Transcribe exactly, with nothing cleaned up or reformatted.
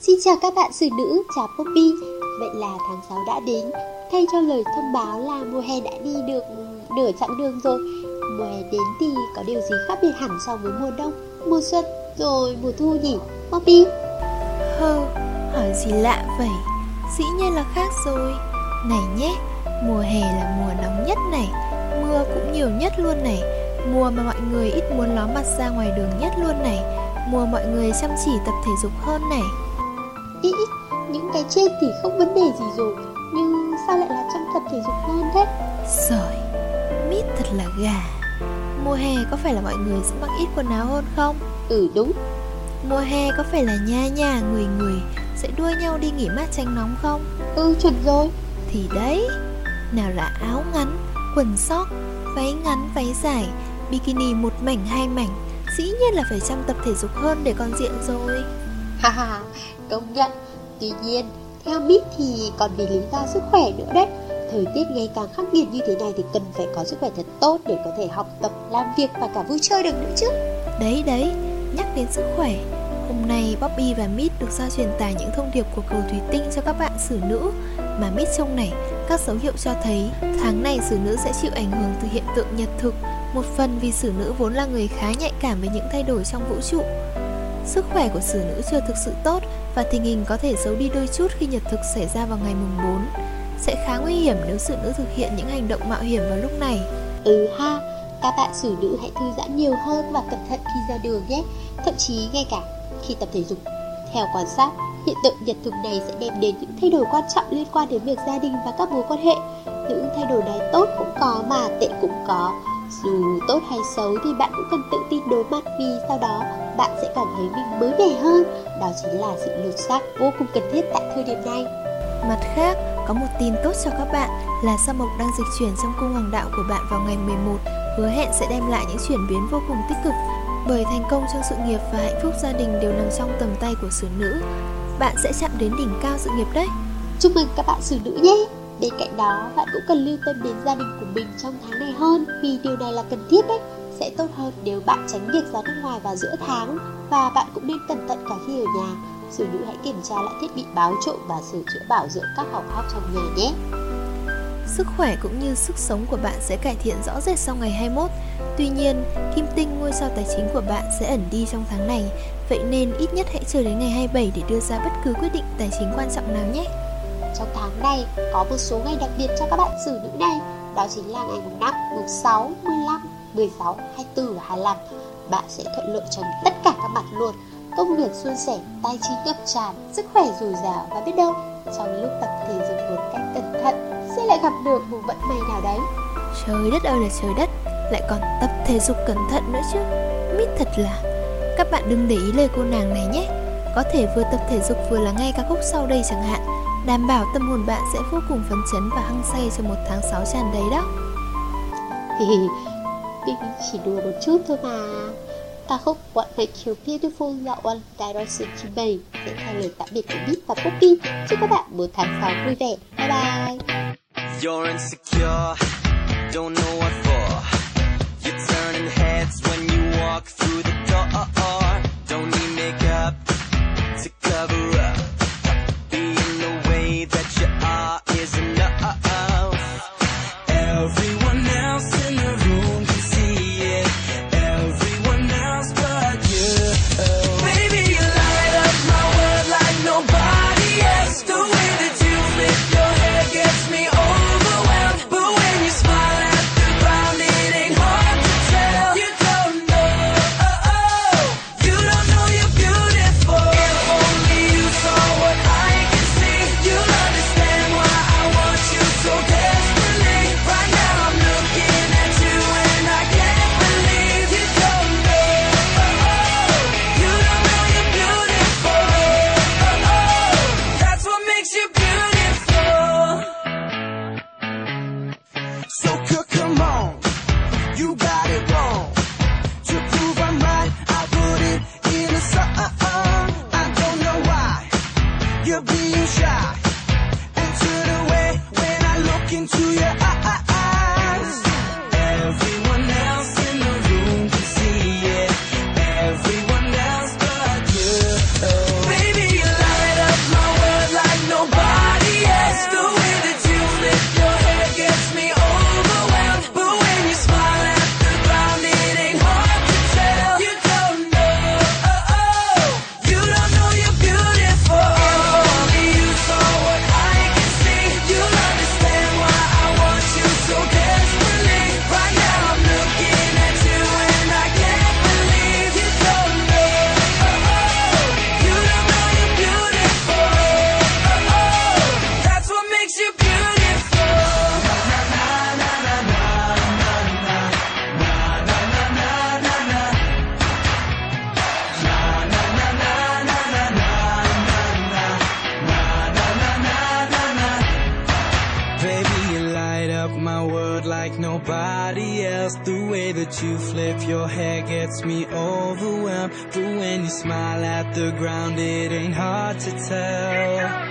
Xin chào các bạn xử nữ, chào Poppy. Vậy là tháng sáu đã đến. Thay cho lời thông báo là mùa hè đã đi được nửa chặng đường rồi. Mùa hè đến thì có điều gì khác biệt hẳn so với mùa đông, mùa xuân, rồi mùa thu nhỉ, Poppy? Hơ, hỏi gì lạ vậy? Dĩ nhiên là khác rồi. Này nhé, mùa hè là mùa nóng nhất này, mưa cũng nhiều nhất luôn này, mùa mà mọi người ít muốn ló mặt ra ngoài đường nhất luôn này, mùa mọi người chăm chỉ tập thể dục hơn này. Ý, những cái trên thì không vấn đề gì rồi, nhưng sao lại là chăm tập thể dục hơn thế? Giời, Mít thật là gà. Mùa hè có phải là mọi người sẽ mặc ít quần áo hơn không? Ừ đúng. Mùa hè có phải là nhà nhà người người sẽ đua nhau đi nghỉ mát tránh nóng không? Ừ chuẩn rồi. Thì đấy, nào là áo ngắn, quần sóc, váy ngắn, váy dài, bikini một mảnh hai mảnh, dĩ nhiên là phải chăm tập thể dục hơn để còn diện rồi. Haha, công nhận. Tuy nhiên, theo Mít thì còn vì lý do sức khỏe nữa đấy. Thời tiết ngày càng khắc nghiệt như thế này thì cần phải có sức khỏe thật tốt để có thể học tập, làm việc và cả vui chơi được nữa chứ. Đấy đấy, nhắc đến sức khỏe, hôm nay Poppy và Mít được giao truyền tải những thông điệp của cầu thủy tinh cho các bạn xử nữ. Mà Mít trông này, các dấu hiệu cho thấy tháng này xử nữ sẽ chịu ảnh hưởng từ hiện tượng nhật thực. Một phần vì xử nữ vốn là người khá nhạy cảm với những thay đổi trong vũ trụ. Sức khỏe của xử nữ chưa thực sự tốt và tình hình có thể xấu đi đôi chút khi nhật thực xảy ra vào ngày mùng bốn. Sẽ khá nguy hiểm nếu xử nữ thực hiện những hành động mạo hiểm vào lúc này. Ừ ha, các bạn xử nữ hãy thư giãn nhiều hơn và cẩn thận khi ra đường nhé. Thậm chí ngay cả khi tập thể dục. Theo quan sát, hiện tượng nhật thực này sẽ đem đến những thay đổi quan trọng liên quan đến việc gia đình và các mối quan hệ. Những thay đổi này tốt cũng có mà tệ cũng có. Dù tốt hay xấu thì bạn cũng cần tự tin đối mặt, vì sau đó bạn sẽ cảm thấy mình mới mẻ hơn. Đó chính là sự lột xác vô cùng cần thiết tại thời điểm này. Mặt khác, có một tin tốt cho các bạn là sao mộc đang dịch chuyển trong cung hoàng đạo của bạn vào ngày mười một, hứa hẹn sẽ đem lại những chuyển biến vô cùng tích cực. Bởi thành công trong sự nghiệp và hạnh phúc gia đình đều nằm trong tầm tay của xử nữ. Bạn sẽ chạm đến đỉnh cao sự nghiệp đấy. Chúc mừng các bạn xử nữ nhé. Bên cạnh đó, bạn cũng cần lưu tâm đến gia đình của mình trong tháng này hơn, vì điều này là cần thiết đấy. Sẽ tốt hơn nếu bạn tránh việc ra nước ngoài vào giữa tháng. Và bạn cũng nên cẩn thận cả khi ở nhà. Xử nữ hãy kiểm tra lại thiết bị báo trộm và sửa chữa bảo dưỡng các hỏng hóc trong nhà nhé. Sức khỏe cũng như sức sống của bạn sẽ cải thiện rõ rệt sau ngày hai mươi mốt. Tuy nhiên, kim tinh ngôi sao tài chính của bạn sẽ ẩn đi trong tháng này. Vậy nên ít nhất hãy chờ đến ngày hai mươi bảy để đưa ra bất cứ quyết định tài chính quan trọng nào nhé. Trong tháng này có một số ngày đặc biệt cho các bạn xử nữ này. Đó chính là ngày mùng năm, mùng sáu, mười lăm, mười sáu, hai mươi tư và hai mươi lăm. Bạn sẽ thuận lợi trong tất cả các mặt luôn. Công việc suôn sẻ, tài chính ngập tràn, sức khỏe dồi dào, và biết đâu trong lúc tập thể dục một cách cẩn thận sẽ lại gặp được một vận may nào đấy. Trời đất ơi là trời đất, lại còn tập thể dục cẩn thận nữa chứ. Mít thật là. Các bạn đừng để ý lời cô nàng này nhé. Có thể vừa tập thể dục vừa là nghe ca khúc sau đây chẳng hạn. Đảm bảo tâm hồn bạn sẽ vô cùng phấn chấn và hăng say cho một tháng sáu tràn đầy đó. Mình chỉ đùa một chút thôi mà. Ca khúc What Makes You Beautiful do One Direction trình bày sẽ thay lời tạm biệt của Mít và Poppy. Chúc các bạn một tháng sáu vui vẻ. Bye bye. You're insecure, don't know what for. You're turning heads when you walk through the door. Don't need makeup to cover up. Being the way that you are is enough. Everyone else in the room can see it. Everyone else but you. Baby, you light up my world like nobody else. The way that you flip your hair gets me overwhelmed. But when you smile at the ground, it ain't hard to tell. You don't know, oh, oh. You don't know you're beautiful. If only you saw what I can see, you'll understand why I want you so desperately. Right now I'm looking at you and I can't believe you don't know, oh, oh. You don't know you're beautiful, oh, oh. That's what makes you beautiful. So come on, you got it wrong. To prove I'm right, I put it in a song. I don't know why you're being shy and turn away when I look into your eyes. Everyone else in the room can see it. Everyone else but you. Baby, you light nobody else. The way that you flip your hair gets me overwhelmed. But when you smile at the ground, it ain't hard to tell.